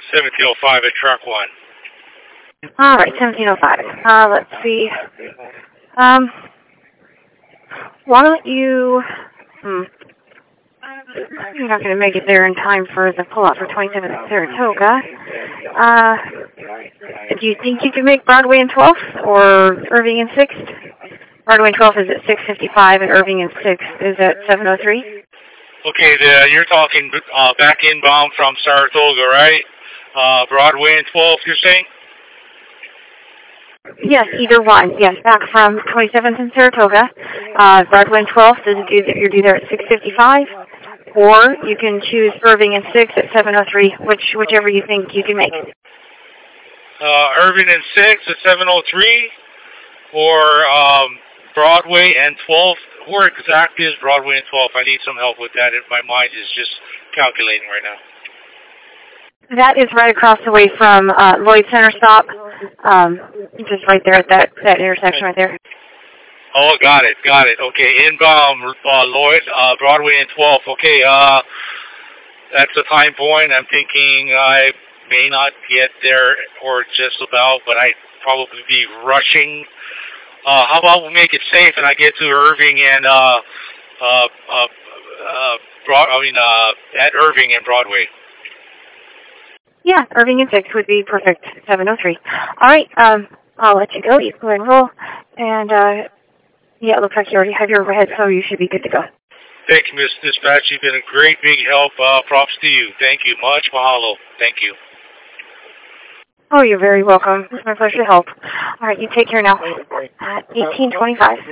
1705 at track 1. All right, 1705. Let's see. Why don't you... You're not going to make it there in time for the pull-out for 27th at Saratoga. Do you think you can make Broadway and 12th or Irving and 6th? Broadway and 12th is at 6:55 and Irving and 6th is at 7:03. Okay, you're talking back inbound from Saratoga, right? Broadway and 12th, you're saying? Yes, either one. Yes, back from 27th and Saratoga. Broadway and 12th you're due there at 6:55. Or you can choose Irving and 6 at 7:03, whichever you think you can make. Irving and 6 at 7:03, or Broadway and 12th. Where exactly is Broadway and 12th? I need some help with that. My mind is just calculating right now. That is right across the way from Lloyd Center Stop, just right there at that intersection right there. Oh, got it. Okay, inbound Lloyd, Broadway and 12th. Okay, that's the time point. I'm thinking I may not get there or just about, but I'd probably be rushing. How about we make it safe and I get to Irving and at Irving and Broadway. Yeah, Irving and 6 would be perfect. 7:03. All right, I'll let you go. You can go and roll, and yeah, it looks like you already have your overhead, so you should be good to go. Thank you, Ms. Dispatch. You've been a great big help. Props to you. Thank you. Much mahalo. Thank you. Oh, you're very welcome. It's my pleasure to help. All right, you take care now. 1825.